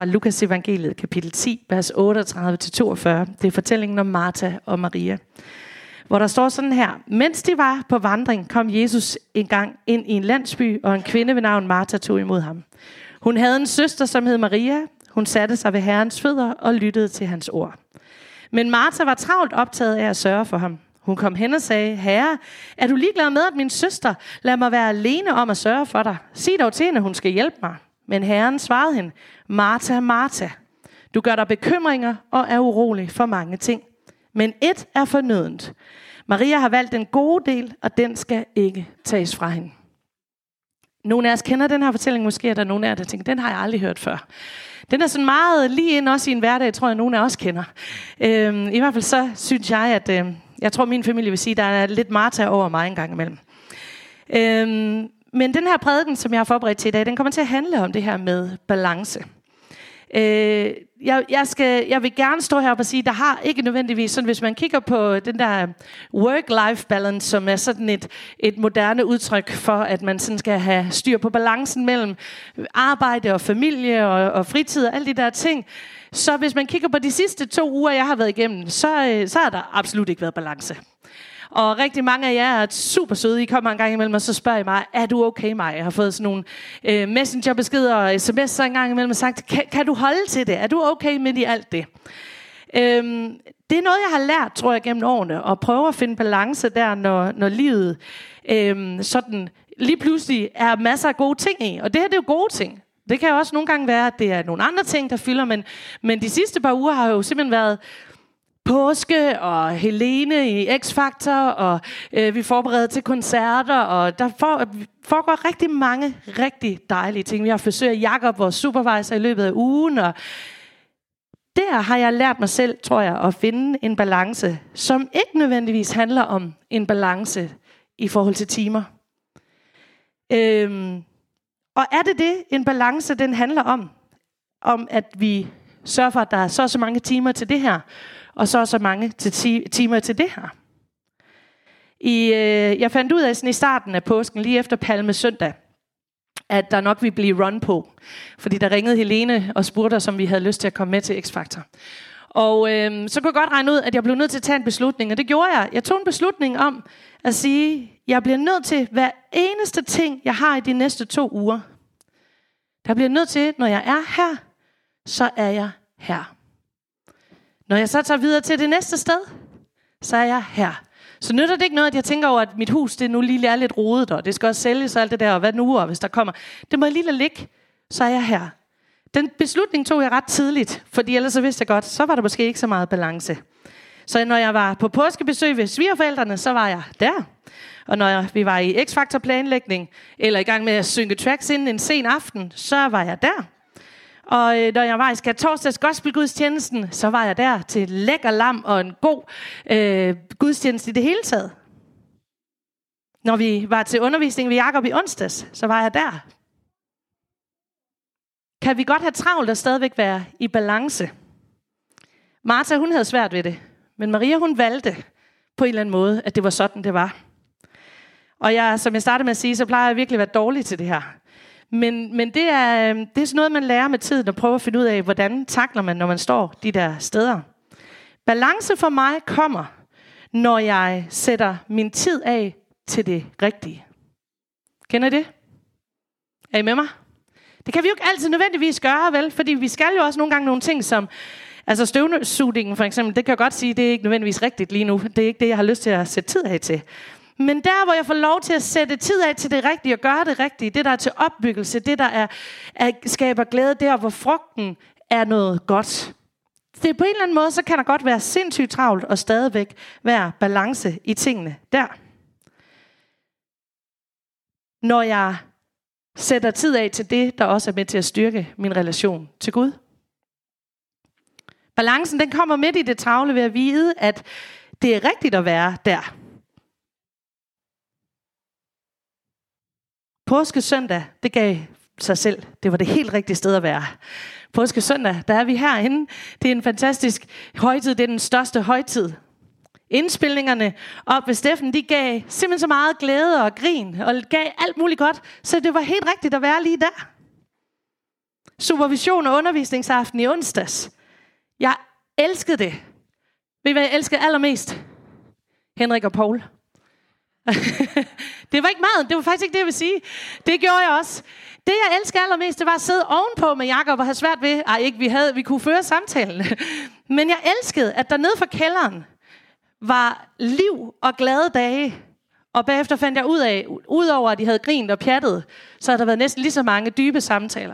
Lukas evangeliet, kapitel 10, vers 38-42. Det er fortællingen om Martha og Maria. Hvor der står sådan her: Mens de var på vandring, kom Jesus engang ind i en landsby, og en kvinde ved navn Martha tog imod ham. Hun havde en søster, som hed Maria. Hun satte sig ved Herrens fødder og lyttede til hans ord. Men Martha var travlt optaget af at sørge for ham. Hun kom hen og sagde: Herre, er du ligeglad med, at min søster lader mig være alene om at sørge for dig? Sig dog til hende, hun skal hjælpe mig. Men Herren svarede hende: Martha, Martha, du gør dig bekymringer og er urolig for mange ting. Men ét er fornødent. Maria har valgt den gode del, og den skal ikke tages fra hende. Nogle af os kender den her fortælling, måske er der nogle af jer, der tænker, den har jeg aldrig hørt før. Den er sådan meget lige ind også i en hverdag, tror jeg, nogle af os kender. I hvert fald så synes jeg, at jeg tror, min familie vil sige, at der er lidt Martha over mig en gang imellem. Men den her prædiken, som jeg har forberedt til i dag, den kommer til at handle om det her med balance. Jeg vil gerne stå heroppe og sige, der har ikke nødvendigvis sådan, hvis man kigger på den der work-life balance, som er sådan et moderne udtryk for, at man sådan skal have styr på balancen mellem arbejde og familie og fritid og alle de der ting. Så hvis man kigger på de sidste 2 uger, jeg har været igennem, så har der absolut ikke været balance. Og rigtig mange af jer er super søde. I kommer en gang imellem, og så spørger I mig, er du okay, Maja? Jeg har fået sådan nogle messengerbeskeder og sms'er en gang imellem og sagt, kan du holde til det? Er du okay midt i alt det? Det er noget, jeg har lært, tror jeg, gennem årene, at prøve at finde balance der, når livet sådan lige pludselig er masser af gode ting i. Og det her, det er jo gode ting. Det kan jo også nogle gange være, at det er nogle andre ting, der fylder, men de sidste par uger har jo simpelthen været påske og Helene i X-Factor, og vi forbereder til koncerter, og der foregår rigtig mange rigtig dejlige ting. Vi har forsøgt Jakob, vores supervisor, i løbet af ugen, og der har jeg lært mig selv, tror jeg, at finde en balance, som ikke nødvendigvis handler om en balance i forhold til timer. Og er det en balance, den handler om at vi sørger for, at der er så mange timer til det her, og så mange timer til det her. Jeg fandt ud af sådan i starten af påsken, lige efter Palmesøndag, at der nok ville blive run på. Fordi der ringede Helene og spurgte os, om vi havde lyst til at komme med til X-Factor. Og så kunne jeg godt regne ud, at jeg blev nødt til at tage en beslutning. Og det gjorde jeg. Jeg tog en beslutning om at sige, jeg bliver nødt til hver eneste ting, jeg har i de næste 2 uger. Der bliver nødt til, når jeg er her, så er jeg her. Når jeg så tager videre til det næste sted, så er jeg her. Så nytter det ikke noget, at jeg tænker over, at mit hus det nu lige er lidt rodet, og det skal også sælges og alt det der, og hvad nu, og hvis der kommer. Det må jeg lige lade ligge, så er jeg her. Den beslutning tog jeg ret tidligt, fordi ellers så vidste jeg godt, så var der måske ikke så meget balance. Så når jeg var på påskebesøg ved svigerforældrene, så var jeg der. Og når vi var i X-Factor planlægning, eller i gang med at synge tracks inden en sen aften, så var jeg der. Og når jeg var i skærtorsdags gospelgudstjenesten, så var jeg der til lækker lam og en god gudstjeneste i det hele taget. Når vi var til undervisning ved Jakob i onsdags, så var jeg der. Kan vi godt have travlt og stadigvæk være i balance? Martha, hun havde svært ved det, men Maria, hun valgte på en eller anden måde, at det var sådan, det var. Og som jeg startede med at sige, så plejer jeg virkelig at være dårlig til det her. Men det er sådan noget, man lærer med tiden og prøver at finde ud af, hvordan takler man, når man står de der steder. Balance for mig kommer, når jeg sætter min tid af til det rigtige. Kender I det? Er I med mig? Det kan vi jo ikke altid nødvendigvis gøre, vel? Fordi vi skal jo også nogle gange nogle ting, som altså støvsugningen for eksempel, det kan jeg godt sige, det er ikke nødvendigvis rigtigt lige nu. Det er ikke det, jeg har lyst til at sætte tid af til. Men der, hvor jeg får lov til at sætte tid af til det rigtige og gøre det rigtige, det der er til opbyggelse, det der skaber glæde, der hvor frugten er noget godt. Det på en eller anden måde, så kan der godt være sindssygt travlt og stadigvæk være balance i tingene der. Når jeg sætter tid af til det, der også er med til at styrke min relation til Gud. Balancen, den kommer midt i det travle ved at vide, at det er rigtigt at være der. Påskesøndag, det gav sig selv. Det var det helt rigtige sted at være. Påskesøndag, der er vi herinde. Det er en fantastisk højtid. Det er den største højtid. Indspilningerne op ved Steffen, de gav simpelthen så meget glæde og grin, og gav alt muligt godt, så det var helt rigtigt at være lige der. supervision og undervisningsaften i onsdags. Jeg elskede det. Ved I, hvad jeg elskede allermest? Henrik og Paul. Det var ikke meget. Det var faktisk ikke det, jeg vil sige. Det gjorde jeg også. Det, jeg elskede allermest, det var at sidde ovenpå med Jakob og have svært ved. Vi kunne føre samtalen. Men jeg elskede, at der nede for kælderen var liv og glade dage. Og bagefter fandt jeg udover at de havde grint og pjattet, så havde der været næsten lige så mange dybe samtaler.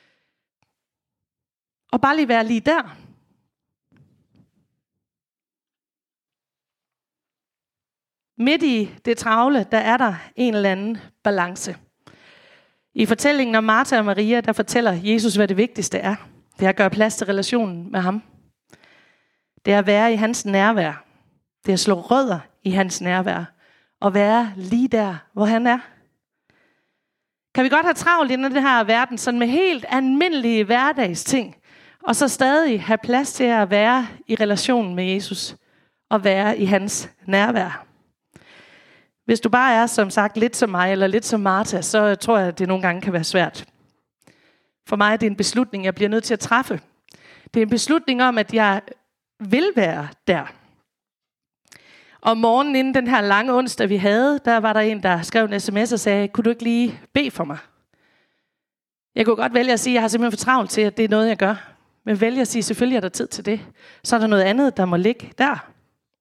Og bare lige være lige der. Midt i det travle, der er der en eller anden balance. I fortællingen om Martha og Maria, der fortæller Jesus, hvad det vigtigste er. Det er at gøre plads til relationen med ham. Det er at være i hans nærvær. Det er at slå rødder i hans nærvær. Og være lige der, hvor han er. Kan vi godt have travlt i den her verden, sådan med helt almindelige hverdagsting, og så stadig have plads til at være i relationen med Jesus, og være i hans nærvær. Hvis du bare er, som sagt, lidt som mig, eller lidt som Martha, så tror jeg, at det nogle gange kan være svært. For mig er det en beslutning, jeg bliver nødt til at træffe. Det er en beslutning om, at jeg vil være der. Om morgenen inden den her lange onsdag, vi havde, der var der en, der skrev en sms og sagde, kunne du ikke lige bede for mig? Jeg kunne godt vælge at sige, at jeg har simpelthen for travlt til, at det er noget, jeg gør. Men vælge at sige, selvfølgelig er der tid til det. Så er der noget andet, der må ligge der.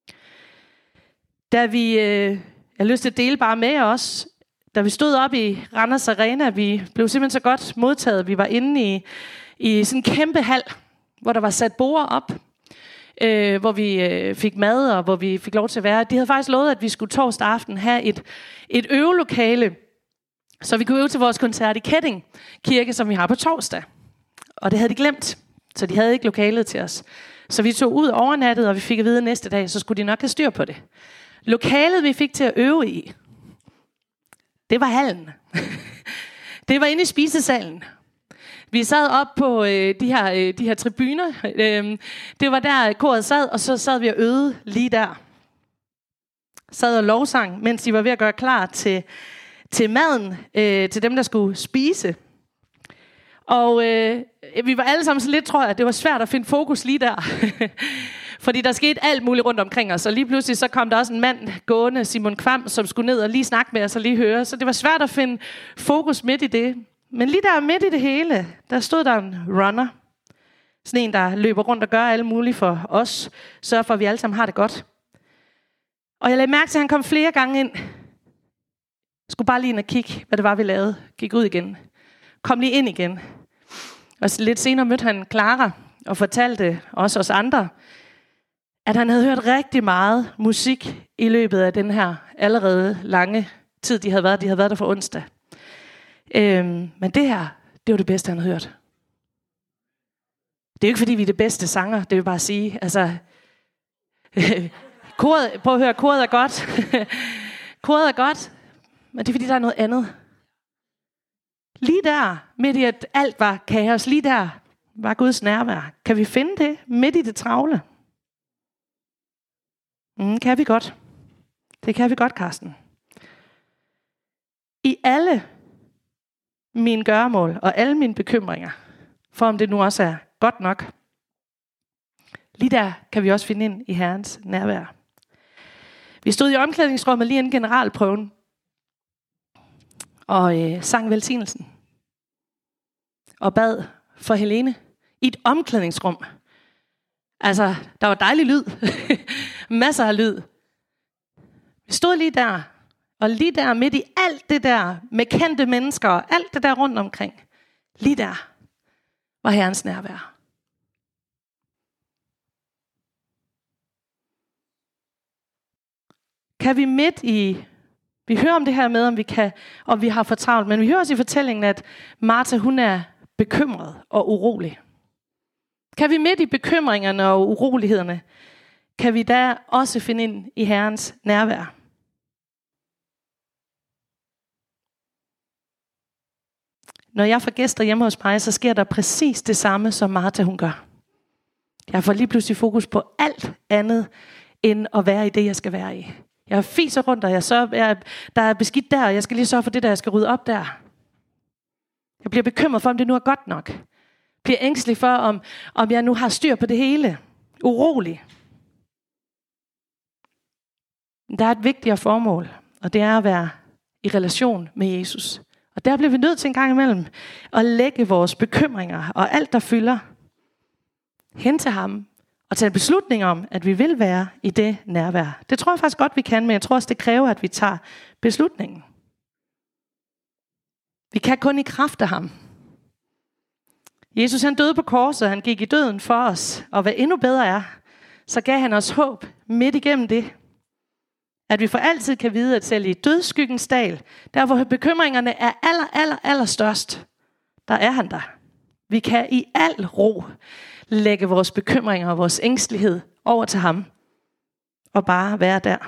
Da jeg har lyst til at dele bare med os, da vi stod op i Randers Arena, vi blev simpelthen så godt modtaget. Vi var inde i sådan en kæmpe hal, hvor der var sat borde op, hvor vi fik mad, og hvor vi fik lov til at være. De havde faktisk lovet, at vi skulle torsdag aften have et øvelokale, så vi kunne øve til vores koncert i Ketting Kirke, som vi har på torsdag. Og det havde de glemt, så de havde ikke lokalet til os. Så vi tog ud overnattet, og vi fik at vide næste dag, så skulle de nok have styr på det. Lokalet, vi fik til at øve i, det var hallen. Det var inde i spisesalen. Vi sad op på de her tribuner. Det var der koret sad, og så sad vi og øvede lige der. Sad og lovsang, mens de var ved at gøre klar til maden, til dem, der skulle spise. Og vi var alle sammen så lidt, tror jeg, at det var svært at finde fokus lige der. Fordi der skete alt muligt rundt omkring os, og lige pludselig så kom der også en mand gående, Simon Kvam, som skulle ned og lige snakke med os og lige høre. Så det var svært at finde fokus midt i det. Men lige der midt i det hele, der stod der en runner. Sådan en, der løber rundt og gør alt muligt for os. Sørger for, at vi alle sammen har det godt. Og jeg lagde mærke til, at han kom flere gange ind. Skulle bare lige ind og kigge, hvad det var, vi lavede. Gik ud igen. Kom lige ind igen. Og lidt senere mødte han Clara og fortalte også os andre, at han havde hørt rigtig meget musik i løbet af den her allerede lange tid, de havde været der for onsdag. Men det her, det var det bedste, han havde hørt. Det er jo ikke, fordi vi er det bedste sanger, det vil bare sige. Altså, koret, prøv at høre, koret er godt. Koret er godt, men det er, fordi der er noget andet. Lige der, midt i at alt var kaos, lige der var Guds nærvær. Kan vi finde det midt i det travle? Kan vi godt. Det kan vi godt, Karsten. I alle mine gøremål og alle mine bekymringer, for om det nu også er godt nok, lige der kan vi også finde ind i Herrens nærvær. Vi stod i omklædningsrummet lige inden generalprøven, og sang velsignelsen. Og bad for Helene i et omklædningsrum. Altså, der var dejlig lyd. Masser af lyd. Vi stod lige der, og lige der midt i alt det der, med kendte mennesker, og alt det der rundt omkring. Lige der var Herrens nærvær. Kan vi midt i, vi hører om det her med, om vi har for travlt, men vi hører også i fortællingen, at Martha, hun er bekymret og urolig. Kan vi midt i bekymringerne og urolighederne, kan vi da også finde ind i Herrens nærvær? Når jeg får gæster hjemme hos mig, så sker der præcis det samme, som Martha hun gør. Jeg får lige pludselig fokus på alt andet, end at være i det, jeg skal være i. Jeg fiser rundt, og der er beskidt der, og jeg skal lige sørge for det, der jeg skal rydde op der. Jeg bliver bekymret for, om det nu er godt nok. Bliver ængstelig for, om jeg nu har styr på det hele. Urolig. Der er et vigtigere formål, og det er at være i relation med Jesus. Og der bliver vi nødt til en gang imellem at lægge vores bekymringer og alt, der fylder, hen til ham. Og tage en beslutning om, at vi vil være i det nærvær. Det tror jeg faktisk godt, vi kan, men jeg tror også, det kræver, at vi tager beslutningen. Vi kan kun i kraft af ham. Jesus han døde på korset, han gik i døden for os. Og hvad endnu bedre er, så gav han os håb midt igennem det. At vi for altid kan vide, at selv i dødsskyggens dal, der hvor bekymringerne er allerstørst, der er han der. Vi kan i al ro lægge vores bekymringer og vores ængstelighed over til ham. Og bare være der.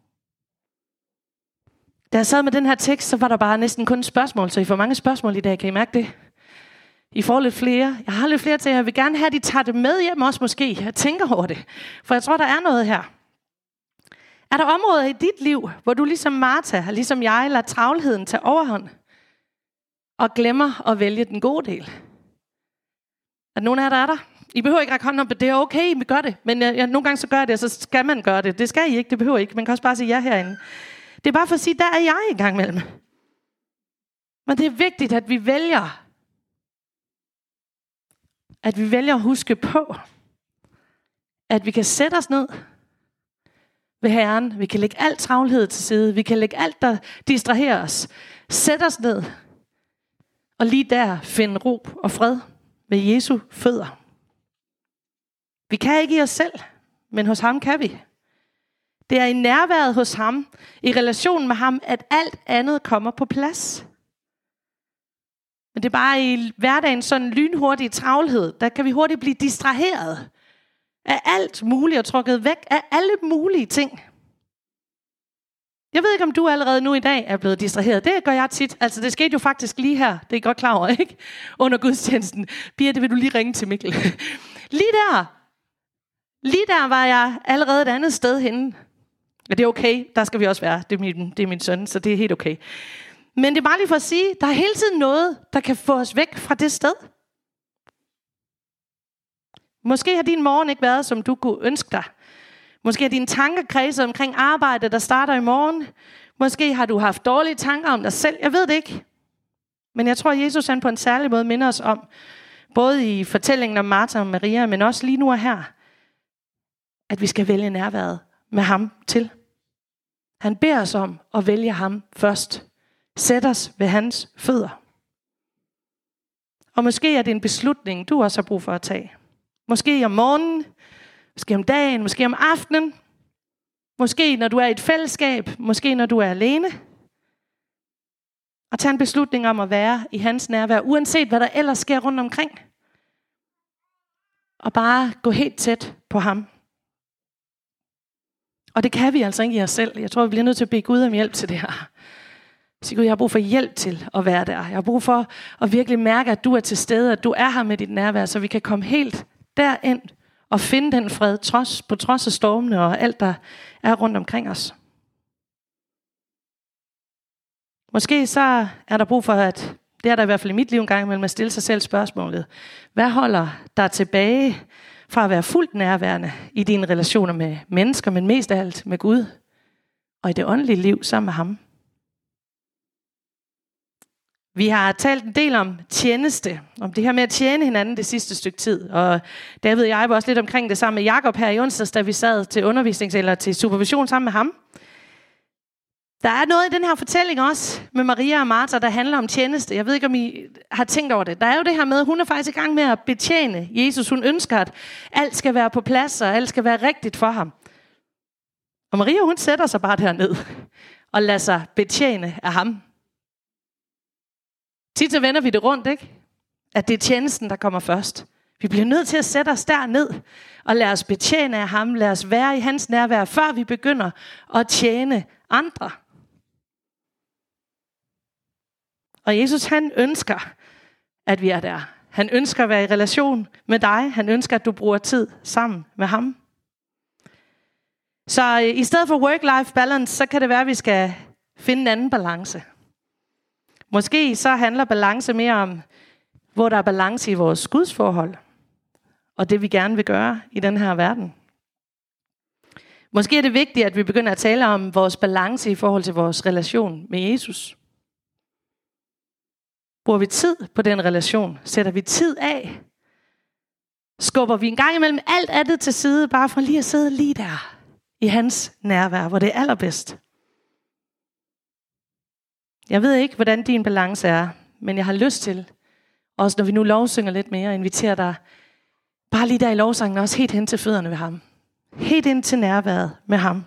Da jeg sad med den her tekst, så var der bare næsten kun spørgsmål. Så I får mange spørgsmål i dag, kan I mærke det? I får lidt flere. Jeg har lidt flere til jer. Jeg vil gerne have, at I tager det med hjem også måske. Jeg tænker over det. For jeg tror, der er noget her. Er der områder i dit liv, hvor du ligesom Martha, ligesom jeg, lader travlheden tage overhånd? Og glemmer at vælge den gode del? Er nogen af jer, der er der? I behøver ikke række hånden om, at det er okay, vi gør det. Men nogle gange så gør jeg det, og så skal man gøre det. Det skal I ikke, det behøver I ikke. Man kan også bare sige ja herinde. Det er bare for at sige, der er jeg i gang imellem. Men det er vigtigt, at vi vælger. At vi vælger at huske på, at vi kan sætte os ned ved Herren. Vi kan lægge alt travlhed til side. Vi kan lægge alt, der distraherer os. Sætte os ned. Og lige der finde ro og fred ved Jesu fødder. Vi kan ikke i os selv, men hos ham kan vi. Det er i nærværet hos ham, i relationen med ham, at alt andet kommer på plads. Men det er bare i hverdagen sådan lynhurtig travlhed, der kan vi hurtigt blive distraheret af alt muligt og trukket væk af alle mulige ting. Jeg ved ikke, om du allerede nu i dag er blevet distraheret. Det gør jeg tit. Altså, det skete jo faktisk lige her. Det er I godt klar over, ikke? Under gudstjenesten. Birte, vil du lige ringe til Mikkel? Lige der var jeg allerede et andet sted henne. Ja, det er okay. Der skal vi også være. Det er min søn, så det er helt okay. Men det er bare lige for at sige, der er hele tiden noget, der kan få os væk fra det sted. Måske har din morgen ikke været, som du kunne ønske dig. Måske har dine tanker kredset omkring arbejde, der starter i morgen. Måske har du haft dårlige tanker om dig selv. Jeg ved det ikke. Men jeg tror, at Jesus han på en særlig måde minder os om, både i fortællingen om Martha og Maria, men også lige nu og her, at vi skal vælge nærværet med ham til. Han beder os om at vælge ham først. Sæt os ved hans fødder. Og måske er det en beslutning, du også har brug for at tage. Måske om morgenen, måske om dagen, måske om aftenen. Måske når du er i et fællesskab, måske når du er alene. Og tage en beslutning om at være i hans nærvær, uanset hvad der ellers sker rundt omkring. Og bare gå helt tæt på ham. Og det kan vi altså ikke i os selv. Jeg tror, vi bliver nødt til at bede Gud om hjælp til det her. Så Gud, jeg har brug for hjælp til at være der. Jeg har brug for at virkelig mærke, at du er til stede, at du er her med dit nærvær, så vi kan komme helt derind og finde den fred, på trods af stormene og alt, der er rundt omkring os. Måske så er der brug for, at det er der i hvert fald i mit liv en gang imellem, at stille sig selv spørgsmålet. Hvad holder dig tilbage fra at være fuldt nærværende i dine relationer med mennesker, men mest af alt med Gud, og i det åndelige liv sammen med ham? Vi har talt en del om tjeneste, om det her med at tjene hinanden det sidste stykke tid. Og David og jeg var også lidt omkring det sammen med Jakob her i onsdags, da vi sad til undervisning eller til supervision sammen med ham. Der er noget i den her fortælling også med Maria og Martha, der handler om tjeneste. Jeg ved ikke, om I har tænkt over det. Der er jo det her med, at hun er faktisk i gang med at betjene Jesus. Hun ønsker, at alt skal være på plads, og alt skal være rigtigt for ham. Og Maria, hun sætter sig bare derned og lader sig betjene af ham. Tit så vender vi det rundt, ikke? At det er tjenesten, der kommer først. Vi bliver nødt til at sætte os derned og lade os betjene af ham. Lad os være i hans nærvær, før vi begynder at tjene andre. Og Jesus, han ønsker, at vi er der. Han ønsker at være i relation med dig. Han ønsker, at du bruger tid sammen med ham. Så i stedet for work-life balance, så kan det være, at vi skal finde en anden balance. Måske så handler balance mere om hvor der er balance i vores gudsforhold, og det vi gerne vil gøre i den her verden. Måske er det vigtigt, at vi begynder at tale om vores balance i forhold til vores relation med Jesus. Bruger vi tid på den relation? Sætter vi tid af? Skubber vi en gang imellem alt andet til side, bare for lige at sidde lige der i hans nærvær, hvor det er allerbedst? Jeg ved ikke, hvordan din balance er, men jeg har lyst til, også når vi nu lovsynger lidt mere, at invitere dig bare lige der i lovsangen, også helt hen til fødderne ved ham. Helt ind til nærværet med ham.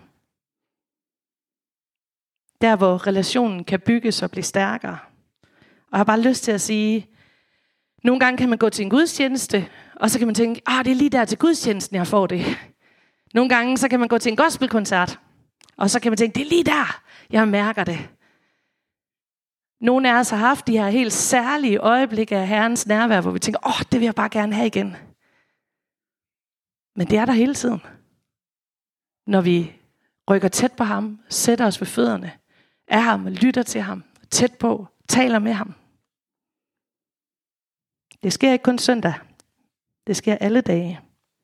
Der, hvor relationen kan bygges og blive stærkere. Og jeg har bare lyst til at sige, nogle gange kan man gå til en gudstjeneste, og så kan man tænke, det er lige der til gudstjenesten, jeg får det. Nogle gange så kan man gå til en gospelkoncert, og så kan man tænke, det er lige der, jeg mærker det. Nogle af os har haft de her helt særlige øjeblikke af Herrens nærvær, hvor vi tænker, det vil jeg bare gerne have igen. Men det er der hele tiden. Når vi rykker tæt på ham, sætter os ved fødderne af ham, lytter til ham, tæt på, taler med ham. Det sker ikke kun søndag. Det sker alle dage.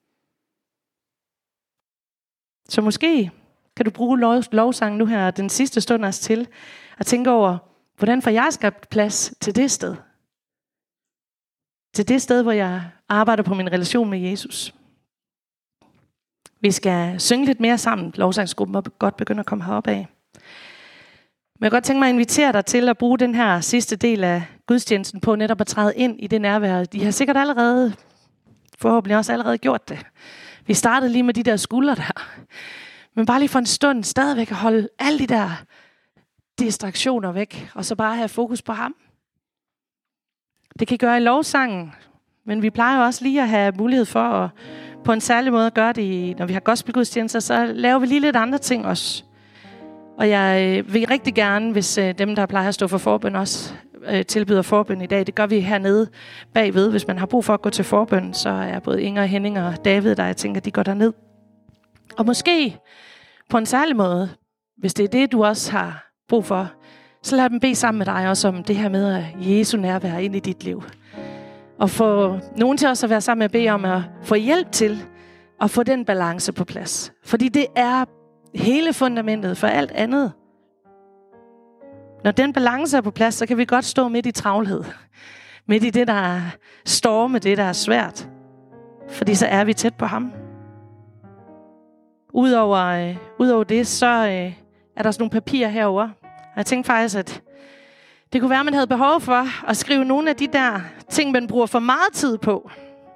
Så måske kan du bruge lovsangen nu her den sidste stund os til at tænke over, hvordan får jeg skabt plads til det sted? Til det sted, hvor jeg arbejder på min relation med Jesus. Vi skal synge lidt mere sammen. Lovsangsgruppen må godt begynde at komme herop af. Men jeg kan godt tænke mig at invitere dig til at bruge den her sidste del af gudstjenesten på netop at træde ind i det nærvær. De har sikkert forhåbentlig også allerede gjort det. Vi startede lige med de der skuldre der. Men bare lige for en stund stadigvæk at holde alle de der distraktioner væk, og så bare have fokus på ham. Det kan I gøre i lovsangen, men vi plejer også lige at have mulighed for at på en særlig måde at gøre det, når vi har gospelgudstjenester, så laver vi lige lidt andre ting også. Og jeg vil rigtig gerne, hvis dem, der plejer at stå for forbøn, også tilbyder forbøn i dag. Det gør vi hernede bagved. Hvis man har brug for at gå til forbøn, så er både Inger, Henning og David, der jeg tænker, de går derned. Og måske på en særlig måde, hvis det er det, du også har brug for, så lad dem bede sammen med dig også om det her med at Jesu nærvær ind i dit liv. Og få nogen til også at være sammen med at bede om at få hjælp til at få den balance på plads. Fordi det er hele fundamentet for alt andet. Når den balance er på plads, så kan vi godt stå midt i travlhed. Midt i det, der er storme, det, der er svært. Fordi så er vi tæt på ham. Udover det, så er der sådan nogle papirer herovre. Og jeg tænkte faktisk, at det kunne være, at man havde behov for at skrive nogle af de der ting, man bruger for meget tid på.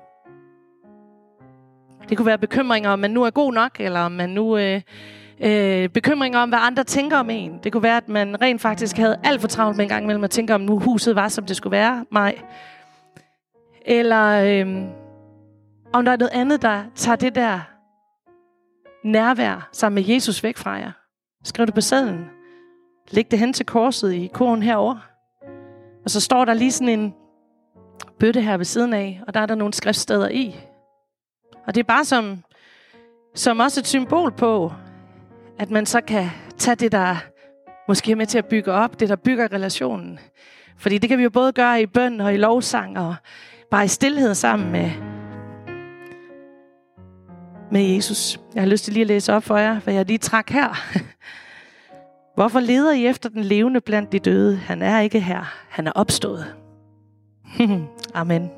Det kunne være bekymringer, om man nu er god nok, eller om man nu bekymringer om, hvad andre tænker om en. Det kunne være, at man rent faktisk havde alt for travlt med en gang imellem at tænke om, nu huset var, som det skulle være mig. Eller om der er noget andet, der tager det der nærvær sammen med Jesus væk fra jer. Skriv det på sedlen. Læg det hen til korset i kurven herovre. Og så står der lige sådan en bøtte her ved siden af, og der er der nogle skriftsteder i. Og det er bare som også et symbol på, at man så kan tage det, der måske er med til at bygge op, det der bygger relationen. Fordi det kan vi jo både gøre i bøn og i lovsang, og bare i stilhed sammen med Jesus. Jeg har lyst til lige at læse op for jer, hvad jeg lige trak her. Hvorfor leder I efter den levende blandt de døde? Han er ikke her. Han er opstået. Amen.